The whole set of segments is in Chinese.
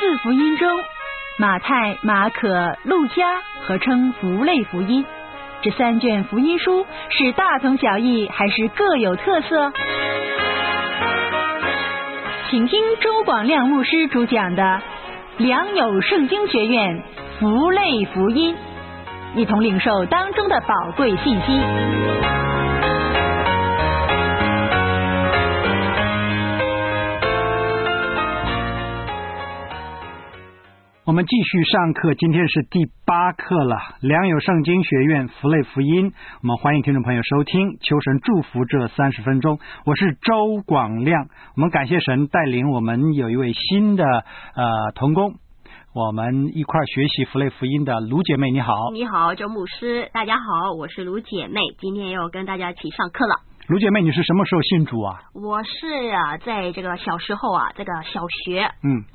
四福音中，马太、马可、路加合称福类福音。这3卷福音书是大同小异，还是各有特色？请听周广亮牧师主讲的良友圣经学院福类福音，一同领受当中的宝贵信息。 我们继续上课，今天是第8课了，良友圣经学院福类福音。我们欢迎听众朋友收听，求神祝福这30分钟。我是周广亮，我们感谢神带领我们有一位新的同工，我们一块学习福类福音的卢姐妹，你好。 你好，周牧师，大家好，我是卢姐妹，今天又跟大家一起上课了。 卢姐妹，你是什么时候信主啊？ 我是在这个小时候这个小学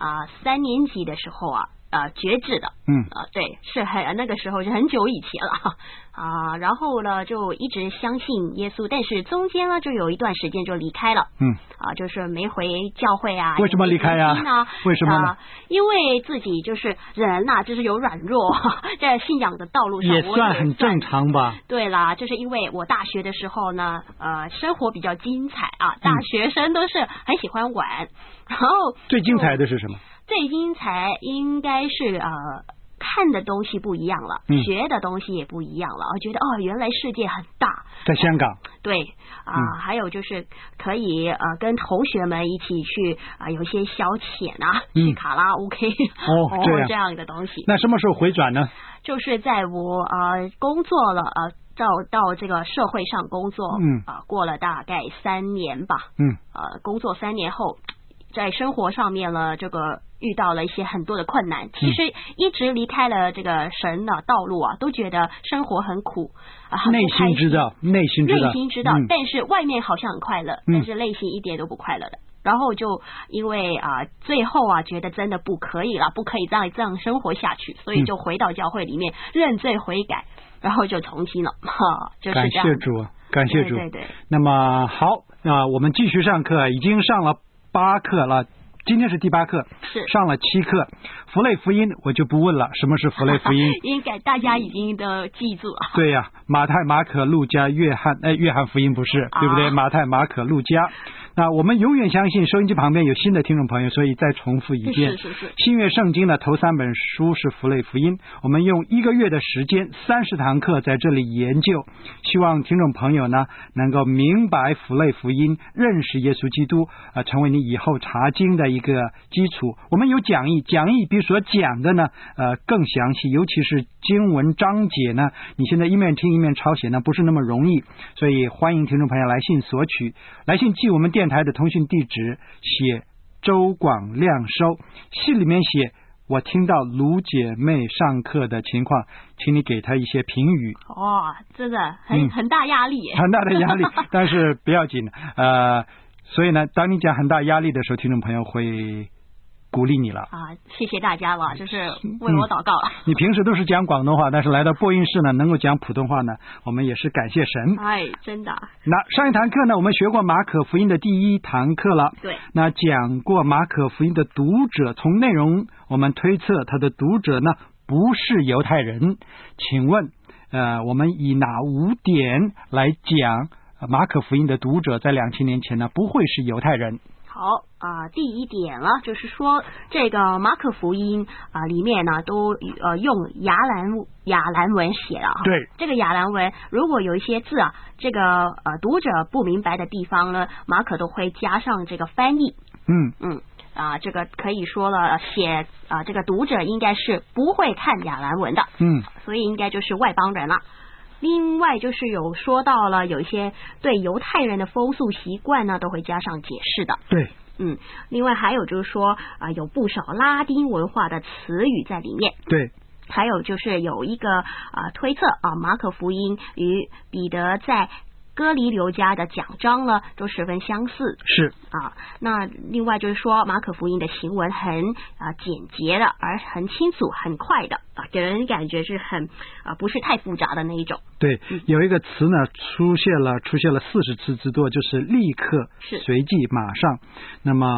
3年级的时候决志的。对，是那个时候是很久以前了然后呢就一直相信耶稣，但是中间呢就有一段时间就离开了。就是没回教会为什么离开为什么呢？ 因为自己就是人就是有软弱在信仰的道路上也算很正常吧。 对啦，就是因为我大学的时候呢生活比较精彩大学生都是很喜欢玩，然后最精彩的是什么？ 最精彩应该是看的东西不一样了，学的东西也不一样了，我觉得原来世界很大。 在香港。 对还有就是可以跟同学们一起去有一些消遣去卡拉 OK 这样的东西。 那什么时候回转呢？ 就是在我工作了到这个社会上工作过了大概3年吧。工作3年后，在生活上面呢这个遇到了一些很多的困难，其实一直离开了这个神的道路都觉得生活很苦内心知道， 但是外面好像很快乐，但是内心一点都不快乐的。然后就因为最后觉得真的不可以了，不可以这样生活下去，所以就回到教会里面认罪悔改，然后就重新了就是这样。 感谢主，感谢主。 对。 那么好，我们继续上课，已经上了8课了，今天是第8课， 是上了7课。福类福音我就不问了，什么是福类福音？ 应该大家已经都记住了。 对呀，马太、马可、路加、约翰福音不是，对不对？马太、马可、路加。那我们永远相信收音机旁边有新的听众朋友，所以再重复一遍。 是新约圣经的头3本书是福类福音，我们用1个月的时间30堂课在这里研究，希望听众朋友呢能够明白福类福音，认识耶稣基督成为你以后查经的一个基础。我们有讲义比所讲的呢更详细，尤其是经文章节呢，你现在一面听一面抄写呢不是那么容易，所以欢迎听众朋友来信索取，来信寄我们电台的通讯地址，写周广亮收，信里面写我听到卢姐妹上课的情况，请你给她一些评语。 真的很大压力耶， 很大的压力但是不要紧所以呢当你讲很大压力的时候，听众朋友会鼓励你了谢谢大家了，就是为我祷告了。 你平时都是讲广东话，但是来到播音室呢能够讲普通话呢，我们也是感谢神。 真的。 那上一堂课呢我们学过马可福音的第1堂课了。 对。 那讲过马可福音的读者，从内容我们推测他的读者呢不是犹太人。请问我们以哪5点来讲马可福音的读者在2000年前呢不会是犹太人？ 好第1点了，就是说这个马可福音里面呢都用亚兰文写了对， 这个亚兰文如果有一些字这个读者不明白的地方呢，马可都会加上这个翻译。这个可以说了写这个读者应该是不会看亚兰文的。所以应该就是外邦人了。另外就是有说到了有一些对犹太人的风俗习惯呢都会加上解释的。 对。 另外还有就是说有不少拉丁文化的词语在里面。 对。 还有就是有一个推测马可福音与彼得在哥尼流家的讲章呢都十分相似。 是那另外就是说马可福音的行文很简洁的，而很清楚很快的给人感觉是很不是太复杂的那一种。 对，有一个词呢出现了40次之多，就是立刻、随即、马上。那么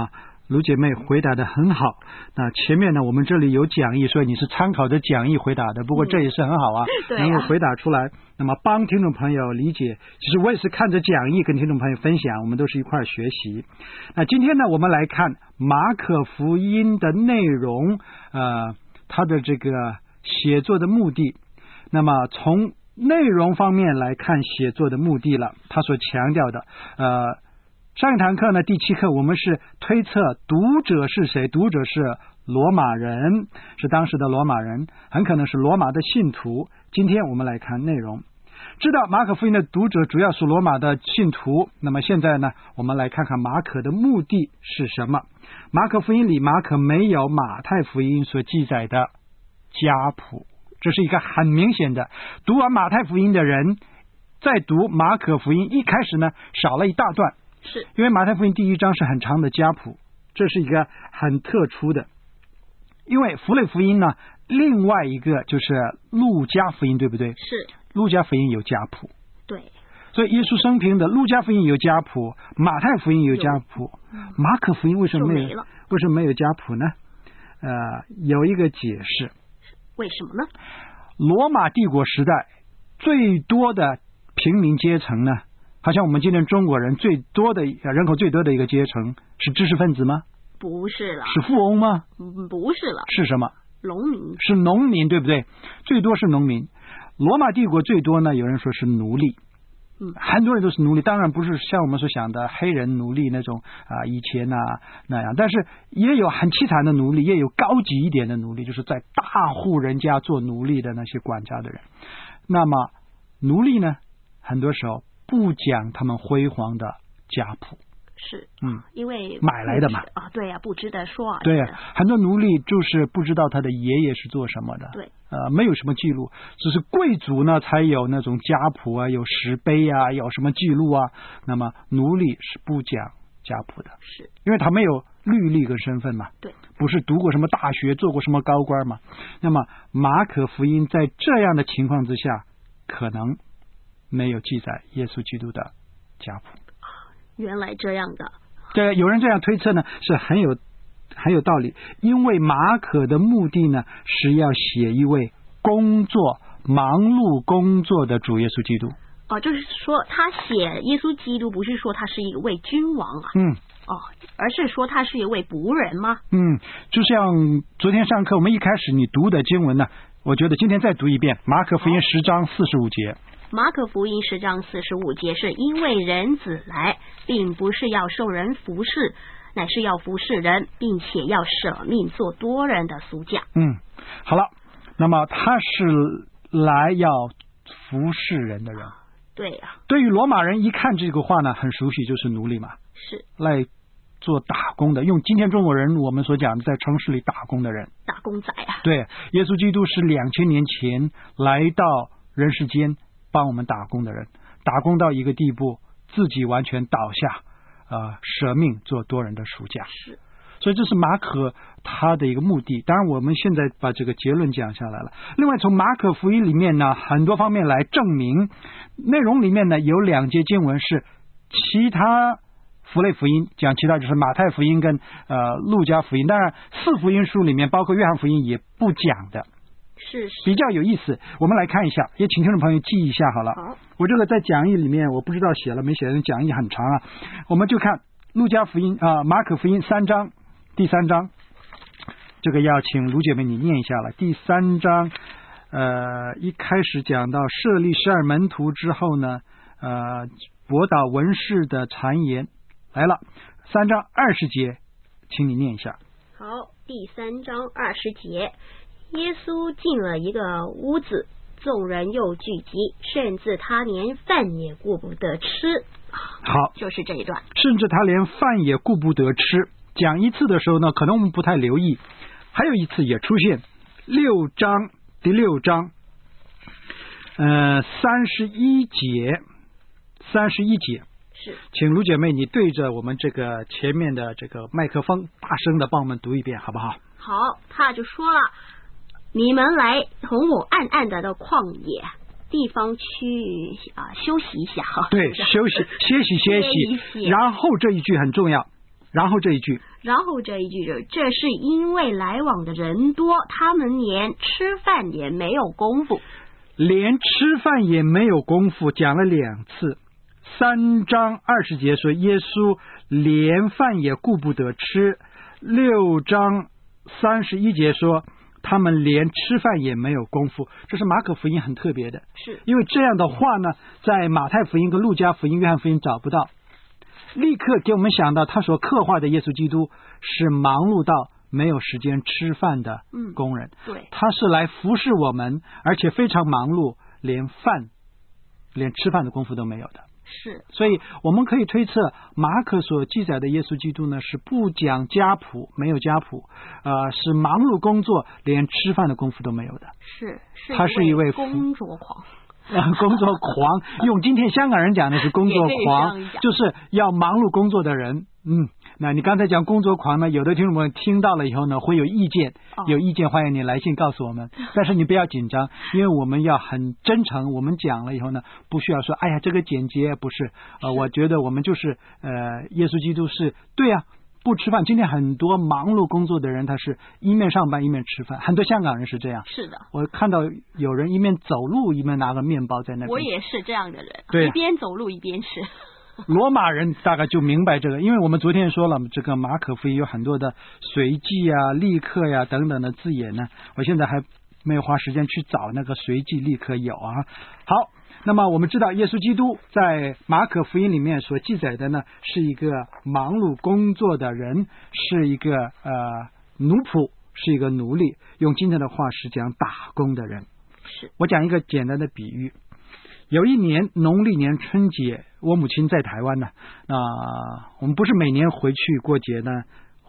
卢姐妹回答的很好。那前面呢，我们这里有讲义，所以你是参考着讲义回答的。不过这也是很好啊，能够回答出来，那么帮听众朋友理解。其实我也是看着讲义跟听众朋友分享，我们都是一块学习。那今天呢，我们来看马可福音的内容，它的这个写作的目的。那么从内容方面来看写作的目的了，他所强调的上一堂课呢，第7课我们是推测读者是谁，读者是罗马人，是当时的罗马人，很可能是罗马的信徒。今天我们来看内容，知道马可福音的读者主要是罗马的信徒。那么现在呢，我们来看看马可的目的是什么。马可福音里，马可没有马太福音所记载的家谱，这是一个很明显的。读完马太福音的人在读马可福音一开始呢，少了一大段， 是因为马太福音第1章是很长的家谱，这是一个很特殊的。因为符类福音呢，另外一个就是路加福音，对不对？ 是路加福音有家谱， 对， 所以耶稣生平的路加福音有家谱，马太福音有家谱，马可福音为什么没有家谱呢？有一个解释。 为什么呢？ 罗马帝国时代最多的平民阶层呢，好像我们今天中国人最多的人口最多的一个阶层是知识分子吗？ 不是了。 是富翁吗？ 不是了。 是什么？ 农民。 是农民，对不对？最多是农民。罗马帝国最多呢，有人说是奴隶，很多人都是奴隶，当然不是像我们所想的黑人奴隶那种以前那样，但是也有很凄惨的奴隶，也有高级一点的奴隶，就是在大户人家做奴隶的那些管家的人。那么奴隶呢，很多时候不讲他们辉煌的家谱， 是因为买来的嘛， 对呀，不值得说啊。 对，很多奴隶就是不知道他的爷爷是做什么的， 对， 没有什么记录，只是贵族呢才有那种家谱啊，有石碑啊，有什么记录啊。那么奴隶是不讲家谱的， 是因为他没有律历跟身份嘛， 对， 不是读过什么大学，做过什么高官嘛。那么马可福音在这样的情况之下，可能没有记载耶稣基督的家谱。 原来这样的。 对，有人这样推测呢，是很有道理。因为马可的目的呢，是要写一位忙碌工作的主耶稣基督。 就是说他写耶稣基督，不是说他是一位君王啊，而是说他是一位仆人吗？ 就像昨天上课我们一开始你读的经文呢，我觉得今天再读一遍马可福音10章45节。 马可福音10章45节是因为人子来，并不是要受人服侍，乃是要服侍人，并且要舍命做多人的赎价。 好了，那么他是来要服侍人的人。 对呀。 对于罗马人一看这个话呢，很熟悉，就是奴隶嘛， 是来做打工的，用今天中国人我们所讲的在城市里打工的人， 打工仔啊。 对，耶稣基督是2000年前来到人世间帮我们打工的人，打工到一个地步，自己完全倒下，舍命做多人的赎价。 是， 所以这是马可他的一个目的。当然我们现在把这个结论讲下来了。另外从马可福音里面呢，很多方面来证明，内容里面呢有2节经文是其他符类福音讲，其他就是马太福音跟路加福音，当然4福音书里面包括约翰福音也不讲的， 是比较有意思。我们来看一下，也请听众朋友记一下好了。 好， 我这个在讲义里面我不知道写了没写，讲义很长啊。我们就看路加福音马可福音3章第3章，这个要请卢姐妹你念一下了。第3章一开始讲到设立12门徒之后呢，驳倒文士的谗言，来了3章20节，请你念一下。 好，第3章20节，耶稣进了一个屋子，众人又聚集，甚至他连饭也顾不得吃。 好， 就是这一段， 甚至他连饭也顾不得吃。讲一次的时候呢，可能我们不太留意，还有一次也出现6章第6章31节是， 请卢姐妹你对着我们这个前面的这个麦克风大声的帮我们读一遍好不好？ 好，他就说了，你们来从我暗暗的旷野地方去休息一下。 对，休息歇息。然后这一句很重要， 然后这一句， 这是因为来往的人多，他们连吃饭也没有功夫。 连吃饭也没有功夫，讲了2次。3章20节说耶稣连饭也顾不得吃。6章31节说他们连吃饭也没有功夫。这是马可福音很特别的， 是因为这样的话呢，在马太福音跟路加福音、约翰福音找不到。立刻给我们想到他所刻画的耶稣基督是忙碌到没有时间吃饭的工人， 对， 他是来服侍我们，而且非常忙碌，连吃饭的功夫都没有的。 是， 所以我们可以推测马可所记载的耶稣基督呢，是不讲家谱，没有家谱，是忙碌工作，连吃饭的功夫都没有的。 是他是一位工作狂。 工作狂，用今天香港人讲的是工作狂，就是要忙碌工作的人。那你刚才讲工作狂呢，有的听众们听到了以后呢，会有意见，有意见欢迎你来信告诉我们，但是你不要紧张，因为我们要很真诚，我们讲了以后呢，不需要说哎呀这个简洁，不是，我觉得我们就是耶稣基督是对啊，不吃饭。今天很多忙碌工作的人，他是一面上班一面吃饭，很多香港人是这样。 是的， 我看到有人一面走路一面拿个面包在那边。 我也是这样的人， 对， 一边走路一边吃。 罗马人大概就明白这个，因为我们昨天说了，这个马可福音有很多的随记啊、立刻呀、等等的字眼呢，我现在还没有花时间去找那个随记立刻有啊。好，那么我们知道耶稣基督在马可福音里面所记载的呢，是一个忙碌工作的人，是一个奴仆，是一个奴隶，用今天的话是讲打工的人。 是，我讲一个简单的比喻。有一年农历年春节，我母亲在台湾呢，我们不是每年回去过节呢，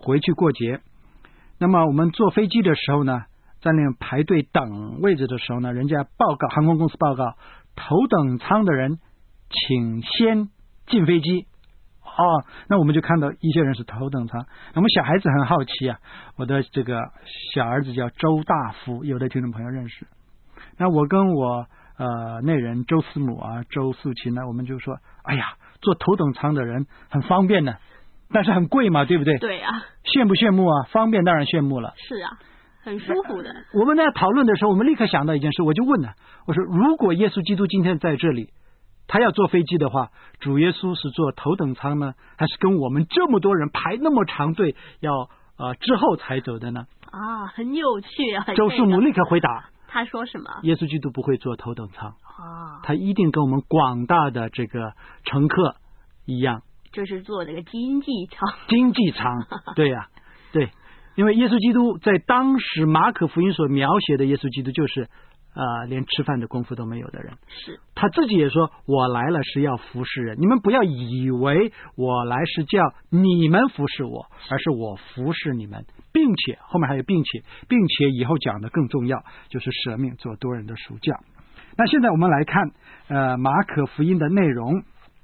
那么我们坐飞机的时候呢，在那排队等位置的时候呢，人家报告，航空公司报告，头等舱的人请先进飞机。那我们就看到一些人是头等舱。我们小孩子很好奇啊，我的这个小儿子叫周大福，有的听众朋友认识。那我跟我内人周思母啊、周素琴呢，我们就说，哎呀，坐头等舱的人很方便呢，但是很贵嘛，对不对？ 对啊。 羡不羡慕啊？方便当然羡慕了。 是啊，很舒服的。 我们在讨论的时候，我们立刻想到一件事，我就问了，我说如果耶稣基督今天在这里，他要坐飞机的话，主耶稣是坐头等舱呢，还是跟我们这么多人排那么长队要之后才走的呢？ 很有趣啊。 周素母立刻回答， 他说什么？ 耶稣基督不会坐头等舱，他一定跟我们广大的这个乘客一样， 就是坐这个经济舱。 经济舱，对呀，对，因为耶稣基督在当时马可福音所描写的耶稣基督就是连吃饭的功夫都没有的人。 是， 他自己也说，我来了是要服侍人，你们不要以为我来是叫你们服侍我，而是我服侍你们，并且后面还有并且以后讲的更重要，就是舍命做多人的赎教。那现在我们来看马可福音的内容。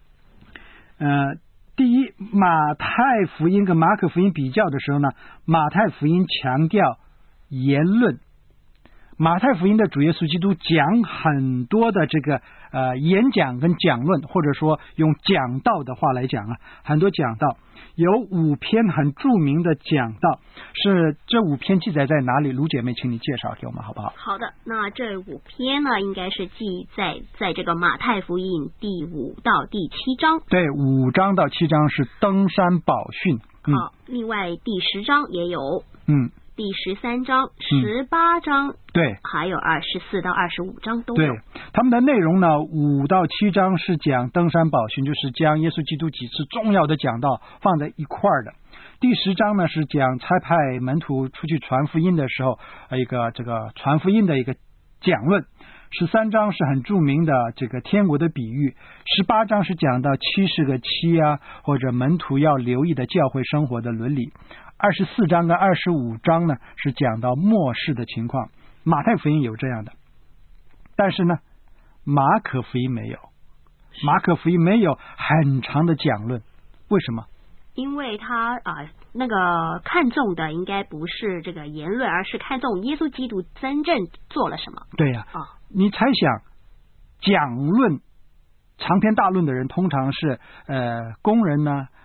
第一，马太福音跟马可福音比较的时候呢，马太福音强调言论，马太福音的主耶稣基督讲很多的这个演讲跟讲论，或者说用讲道的话来讲很多讲道，有5篇很著名的讲道，是这5篇记载在哪里？卢姐妹请你介绍给我们好不好？ 好的，那这5篇呢，应该是记载在这个马太福音第5到第7章。 对，5章到7章是登山宝训。 好，另外第10章也有。第13章、18章， 对， 还有24到25章都有。 对，他们的内容呢，5到7章是讲登山宝训，就是将耶稣基督几次重要的讲道放在一块儿的。第10章呢是讲差派门徒出去传福音的时候，一个这个传福音的一个讲论。13章是很著名的这个天国的比喻。18章是讲到70个妻啊，或者门徒要留意的教会生活的伦理。24章跟25章呢是讲到末世的情况。马太福音有这样的，但是呢马可福音没有。马可福音没有很长的讲论。为什么？ 因为他那个看重的应该不是这个言论，而是看重耶稣基督真正做了什么。 对呀，你猜想讲论长篇大论的人通常是工人呢，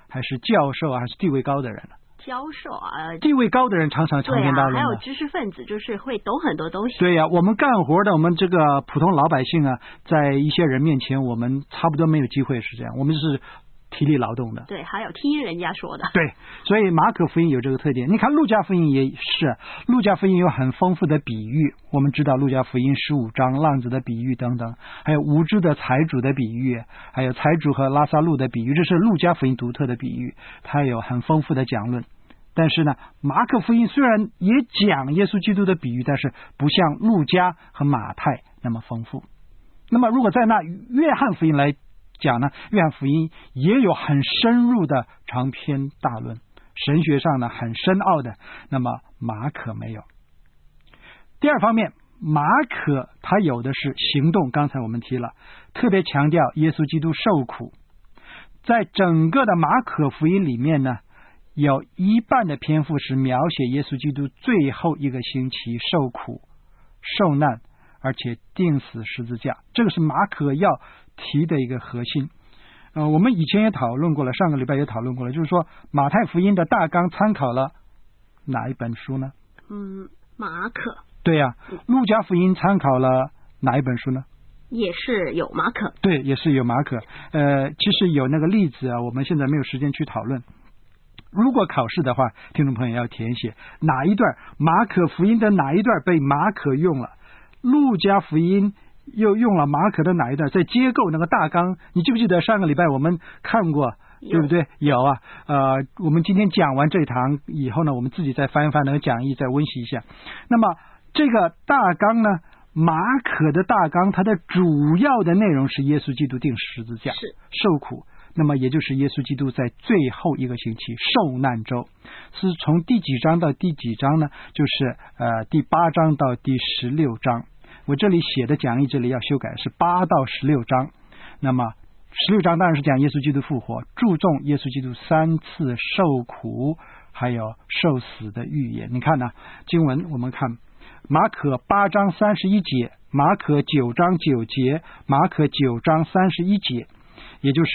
还是教授还是地位高的人？ 教授地位高的人常常长篇大论还有知识分子，就是会懂很多东西。 对呀，我们干活的，我们这个普通老百姓啊，在一些人面前，我们差不多没有机会是这样，我们就是体力劳动的。 对，还有听人家说的。 对，所以马可福音有这个特点。你看路加福音也是，路加福音有很丰富的比喻。我们知道路加福音15章浪子的比喻等等，还有无知的财主的比喻，还有财主和拉撒路的比喻，这是路加福音独特的比喻，它有很丰富的讲论。但是呢，马可福音虽然也讲耶稣基督的比喻，但是不像路加和马太那么丰富。那么如果在那约翰福音来讲呢，约翰福音也有很深入的长篇大论，神学上呢很深奥的，那么马可没有。第二方面，马可他有的是行动，刚才我们提了，特别强调耶稣基督受苦。在整个的马可福音里面呢，有一半的篇幅是描写耶稣基督最后一个星期受苦受难，而且钉死十字架，这个是马可要提的一个核心。我们以前也讨论过了，上个礼拜也讨论过了，就是说马太福音的大纲参考了哪一本书呢？ 马可。 对呀，路加福音参考了哪一本书呢？ 也是有马可。对， 也是有马可。其实有那个例子啊，我们现在没有时间去讨论。如果考试的话，听众朋友要填写哪一段马可福音的哪一段被马可用了，路加福音又用了马可的哪一段，在结构那个大纲，你记不记得上个礼拜我们看过，对不对？有啊。我们今天讲完这堂以后呢，我们自己再翻一翻那个讲义，再温习一下。那么这个大纲呢，马可的大纲，它的主要的内容是耶稣基督钉十字架，受苦。那么也就是耶稣基督在最后一个星期受难周，是从第几章到第几章呢？就是第8章到第16章。我这里写的讲义这里要修改，是8到16章。那么16章当然是讲耶稣基督复活，注重耶稣基督3次受苦还有受死的预言。你看呢，经文我们看马可8章31节，马可9章9节，马可9章31节，也就是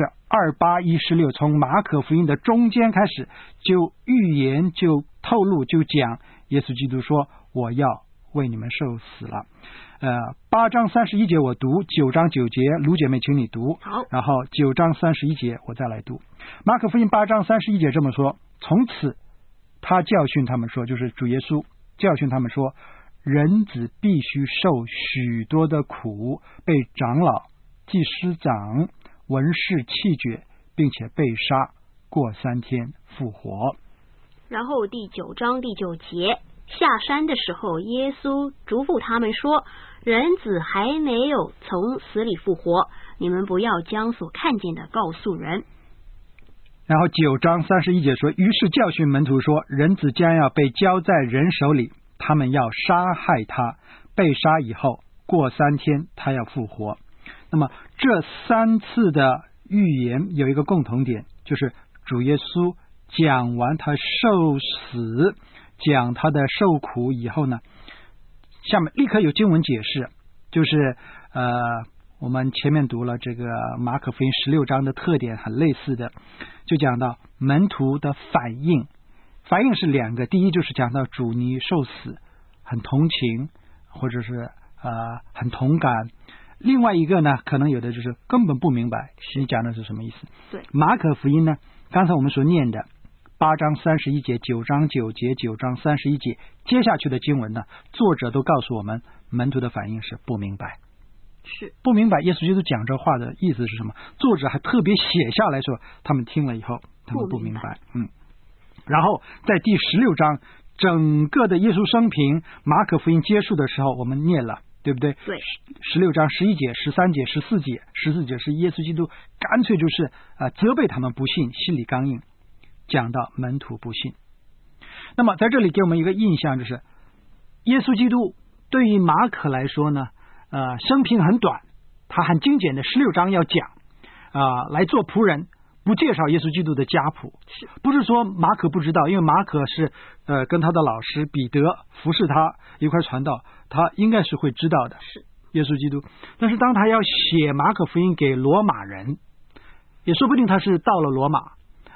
2816，从马可福音的中间开始就预言，就透露，就讲耶稣基督说我要为你们受死了。8章31节我读，9章9节卢姐妹请你读， 好， 然后9章31节我再来读。马可福音8章31节这么说，从此他教训他们说，就是主耶稣教训他们说，人子必须受许多的苦，被长老祭司长文士弃绝，并且被杀，过3天复活。 然后第9章第9节，下山的时候，耶稣嘱咐他们说，人子还没有从死里复活，你们不要将所看见的告诉人。 然后9章31节说，于是教训门徒说，人子将要被交在人手里，他们要杀害他，被杀以后过3天他要复活。那么这3次的预言有一个共同点，就是主耶稣讲完他受死，讲他的受苦以后呢，下面立刻有经文解释，就是我们前面读了这个马可福音16章的特点很类似的，就讲到门徒的反应是2个，第一就是讲到主你受死很同情，或者是很同感，另外一个呢，可能有的就是根本不明白你讲的是什么意思。 对， 马可福音呢，刚才我们所念的8章31节、9章9节、9章31节，接下去的经文呢，作者都告诉我们，门徒的反应是不明白， 是不明白耶稣基督讲这话的意思是什么。作者还特别写下来说，他们听了以后，他们不明白。然后在第16章，整个的耶稣生平，马可福音结束的时候，我们念了。对不对？ 对 ，16章11节、13节、14节是耶稣基督干脆就是责备他们不信，心里刚硬，讲到门徒不信。那么在这里给我们一个印象，就是耶稣基督对于马可来说呢，生平很短，他很精简的16章要讲来做仆人，不介绍耶稣基督的家谱，不是说马可不知道，因为马可是跟他的老师彼得服侍他一块传道，他应该是会知道的， 是耶稣基督。但是当他要写马可福音给罗马人，也说不定他是到了罗马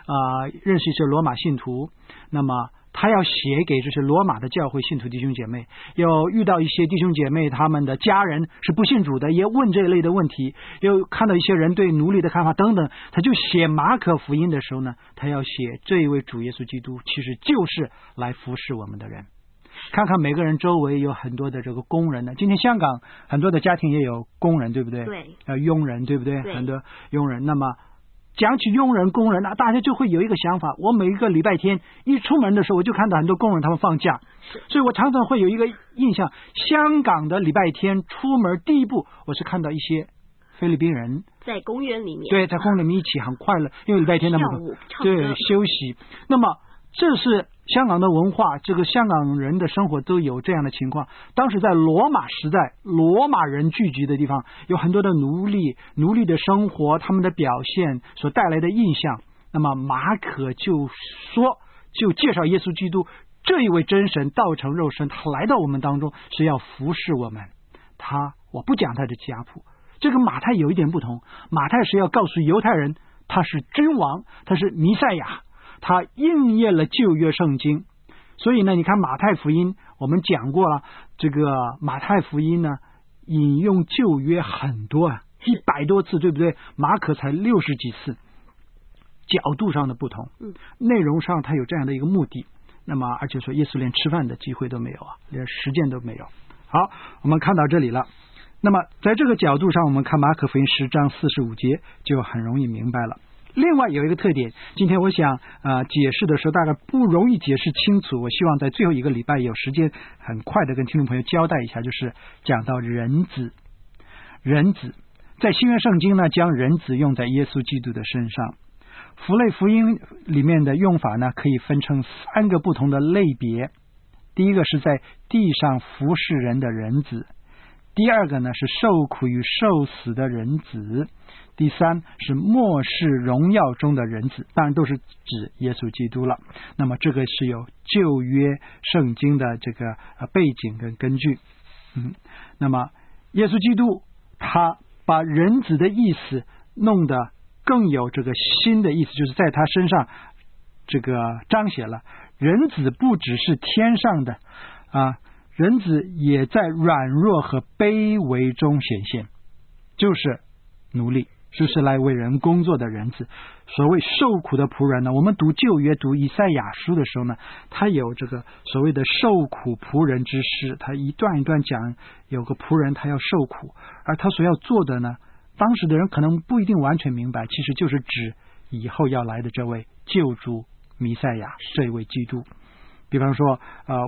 认识一些罗马信徒，那么他要写给这些罗马的教会信徒弟兄姐妹，又遇到一些弟兄姐妹他们的家人是不信主的，也问这一类的问题，又看到一些人对奴隶的看法等等，他就写马可福音的时候呢，他要写这一位主耶稣基督其实就是来服侍我们的人。看看每个人周围有很多的这个工人呢，今天香港很多的家庭也有工人，对不对？ 对， 佣人，对不对？ 对， 很多佣人。那么讲起佣人工人，大家就会有一个想法，我每一个礼拜天一出门的时候，我就看到很多工人他们放假，所以我常常会有一个印象，香港的礼拜天出门第一步，我是看到一些菲律宾人在公园里面， 对，在公园里面一起很快乐，因为礼拜天他们对休息。那么这是香港的文化，这个香港人的生活都有这样的情况。当时在罗马时代，罗马人聚集的地方有很多的奴隶的生活，他们的表现所带来的印象。那么马可就介绍耶稣基督这一位真神道成肉身，他来到我们当中是要服侍我们。我不讲他的家谱，这个马太有一点不同，马太是要告诉犹太人他是君王，他是弥赛亚，他应验了旧约圣经。所以呢，你看马太福音我们讲过了，这个马太福音呢引用旧约很多100多次，对不对？马可才60几次，角度上的不同，内容上他有这样的一个目的。那么而且说耶稣连吃饭的机会都没有连实践都没有。好，我们看到这里了。那么在这个角度上，我们看马可福音10章45节就很容易明白了。另外有一个特点，今天我想解释的时候大概不容易解释清楚，我希望在最后一个礼拜有时间很快的跟听众朋友交代一下，就是讲到人子。在新约圣经呢，将人子用在耶稣基督的身上。符类福音里面的用法呢，可以分成3个不同的类别。第一个是在地上服侍人的人子，第二个呢是受苦与受死的人子，第三是末世荣耀中的人子，当然都是指耶稣基督了。那么这个是有旧约圣经的这个背景跟根据。那么耶稣基督他把人子的意思弄得更有这个新的意思，就是在他身上这个彰显了人子不只是天上的人子也在软弱和卑微中显现，就是奴隶，就是来为人工作的人子。所谓受苦的仆人呢，我们读旧约读以赛亚书的时候呢，他有这个所谓的受苦仆人之诗，他一段一段讲有个仆人他要受苦，而他所要做的呢，当时的人可能不一定完全明白，其实就是指以后要来的这位救主弥赛亚，这一位基督。比方说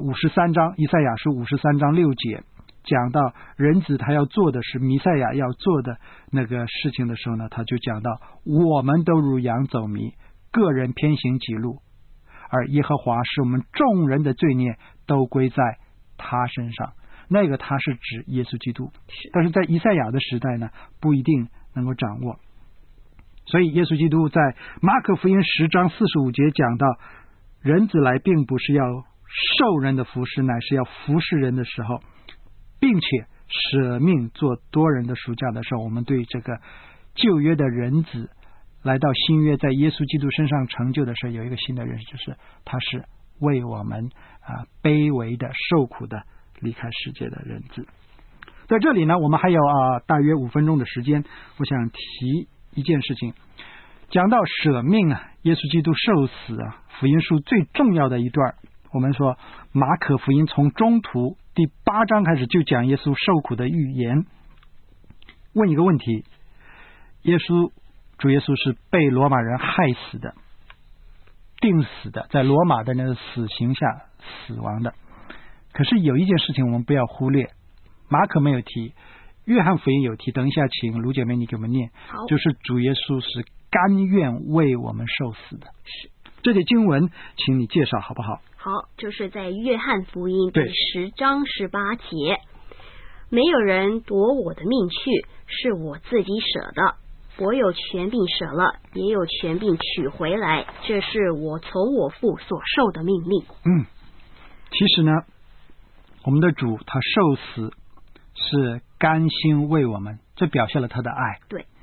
53章以赛亚书53章6节讲到人子他要做的是弥赛亚要做的那个事情的时候呢，他就讲到我们都如羊走迷，个人偏行己路，而耶和华使我们众人的罪孽都归在他身上。那个他是指耶稣基督，但是在以赛亚的时代呢，不一定能够掌握。所以耶稣基督在马可福音10章45节讲到人子来并不是要受人的服侍，乃是要服侍人的时候，并且舍命做多人的赎价的时候，我们对这个旧约的人子来到新约在耶稣基督身上成就的时候有一个新的认识，就是他是为我们卑微的受苦的离开世界的人子。在这里呢，我们还有大约5分钟的时间，我想提一件事情，讲到舍命耶稣基督受死福音书最重要的一段，我们说马可福音从中途第8章开始就讲耶稣受苦的预言。问一个问题，主耶稣是被罗马人害死的，定死的，在罗马的那个死刑下死亡的。可是有一件事情我们不要忽略，马可没有提，约翰福音有提，等一下请卢姐妹你给我们念，就是主耶稣是甘愿为我们受死的。这些经文请你介绍好不好？ 好，就是在约翰福音第10章18节，没有人夺我的命去，是我自己舍的，我有权柄舍了，也有权柄取回来，这是我从我父所受的命令。 其实呢，我们的主他受死是甘心为我们，这表现了他的爱。 对，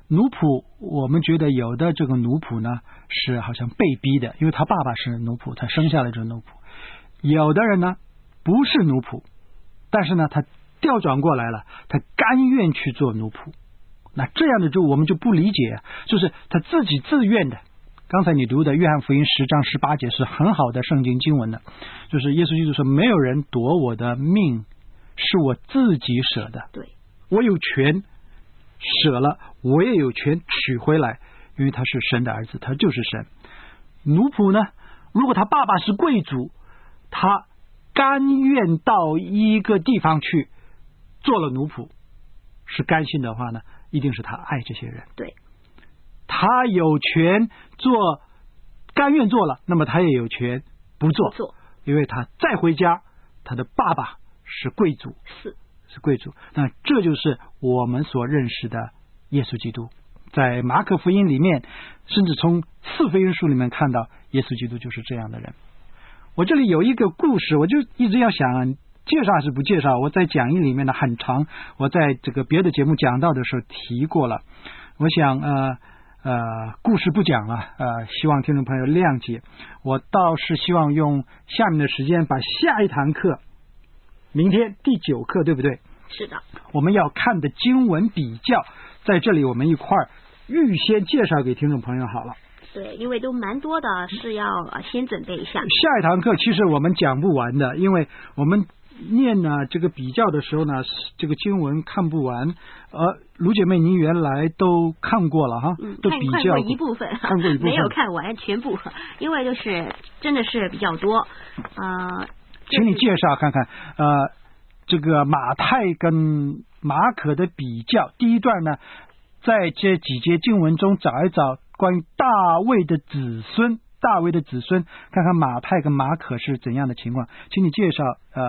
奴仆，我们觉得有的这个奴仆呢是好像被逼的，因为他爸爸是奴仆，他生下来就是奴仆。有的人呢不是奴仆，但是呢他调转过来了，他甘愿去做奴仆。那这样的我们就不理解，就是他自己自愿的。刚才你读的约翰福音10章18节是很好的圣经经文的，就是耶稣基督说，没有人夺我的命，是我自己舍的。 对， 我有权舍了，我也有权取回来，因为他是神的儿子，他就是神。奴仆呢，如果他爸爸是贵族，他甘愿到一个地方去做了奴仆，是甘心的话呢，一定是他爱这些人。 对， 他有权做，甘愿做了，那么他也有权不做，因为他再回家，他的爸爸是贵族，是贵族。那这就是我们所认识的耶稣基督。在马可福音里面，甚至从4福音书里面看到，耶稣基督就是这样的人。我这里有一个故事，我就一直要想介绍还是不介绍。我在讲义里面呢很长，我在这个别的节目讲到的时候提过了。我想故事不讲了，希望听众朋友谅解。我倒是希望用下面的时间把下一堂课，明天第9课，对不对？ 是的。我们要看的经文比较，在这里我们一块儿预先介绍给听众朋友好了。 对，因为都蛮多的，是要先准备一下。 下一堂课其实我们讲不完的，因为我们念呢这个比较的时候呢，这个经文看不完。卢姐妹，您原来都看过了哈？都比较看过一部分，没有看完全部，因为就是真的是比较多。 请你介绍看看这个马太跟马可的比较。第一段呢，在这几节经文中找一找关于大卫的子孙，看看马太跟马可是怎样的情况。请你介绍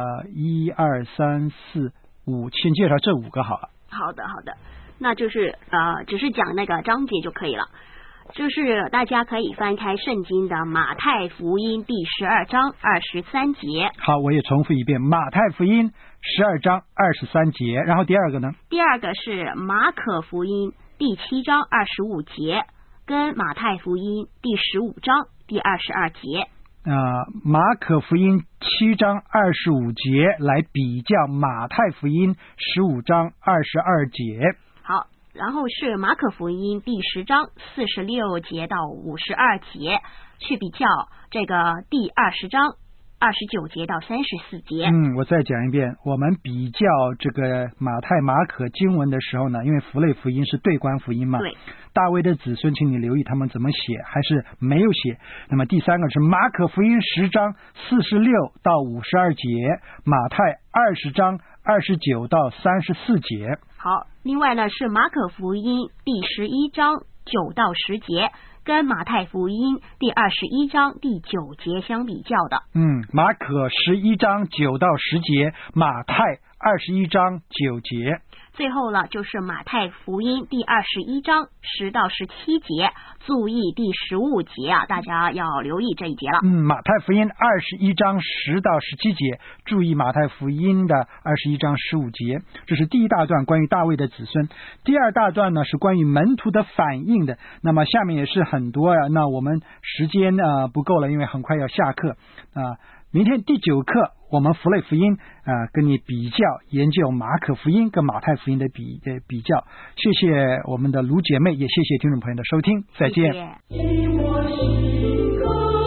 1、2、3、4、5，先介绍这5个好了。 好的，那就是只是讲那个章节就可以了。就是大家可以翻开圣经的马太福音第12章23节。 好，我也重复一遍，马太福音12章23节。然后第二个呢？ 第二个是马可福音第7章25节，跟马太福音第15章第22节。 马可福音7章25节来比较马太福音15章22节。 好，然后是马可福音第10章46节到52节，去比较这个第20章29节到34节。 我再讲一遍，我们比较这个马太马可经文的时候呢，因为符类福音是对观福音嘛， 对， 大卫的子孙，请你留意他们怎么写还是没有写。那么第三个是马可福音10章46到52节，马太20章29到34节。 好，另外呢是马可福音第11章9到10节，跟马太福音第21章第9节相比较的。 马可11章9到10节，马太21章9节。 最后呢就是马太福音第21章10到17节，注意第15节啊，大家要留意这一节了。 马太福音21章10到17节，注意马太福音的21章15节。这是第一大段关于大卫的子孙。第二大段呢是关于门徒的反应的。那么下面也是很多那我们时间不够了，因为很快要下课明天第9课我们符类福音跟你比较研究马可福音跟马太福音的比较。谢谢我们的卢姐妹，也谢谢听众朋友的收听，再见。 谢谢。